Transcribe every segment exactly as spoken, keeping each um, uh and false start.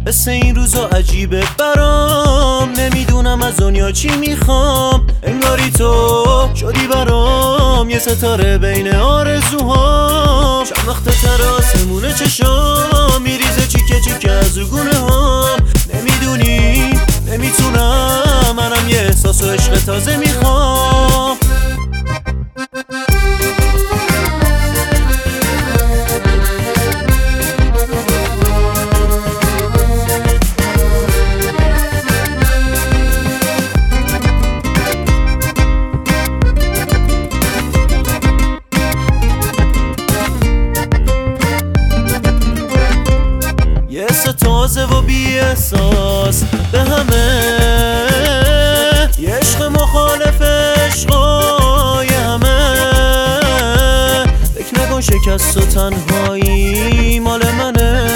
مثل این روزا عجیبه برام، نمیدونم از دنیا چی میخوام. انگاری تو شدی برام یه ستاره بین آرزوهام. چند وقت تر آسمونه چشام میریزه چیکه چیکه از گونه هام. نمیدونی نمیتونم، منم یه احساس و عشق تازه میخوام. یه تازه و بی احساس به همه، یه عشق مخالف عشقای همه. فکر نکن شکست و تنهایی مال منه،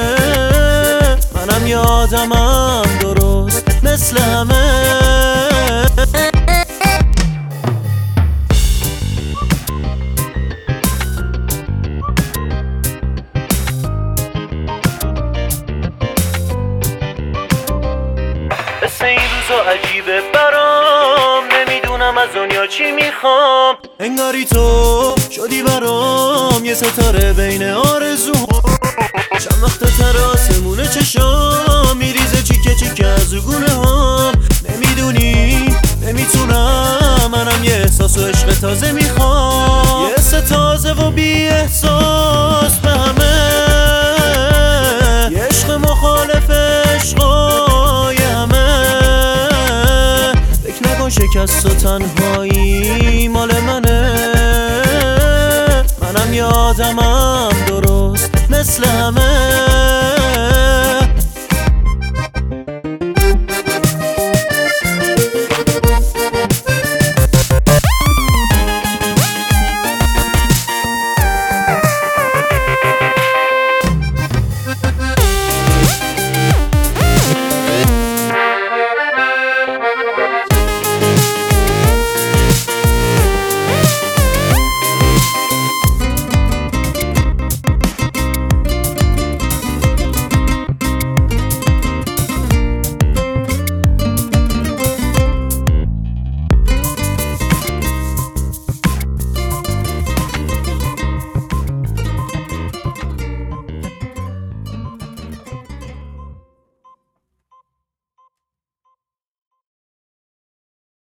منم یادمم درست مثل همه. مثل این روزا عجیبه برام، نمیدونم از دنیا چی میخوام. انگاری تو شدی برام یه ستاره بین آرزوهام. چند وقت تر آسمونه چشام میریزه چیکه چیکه از گونه هام. نمیدونی نمیتونم، منم یه احساس و عشق تازه میخوام. یه سه تازه و بی احساس به همه، یه عشق مخالف عشقای همه. فکر نکن شکست و تنهایی مال منه، منم یادمم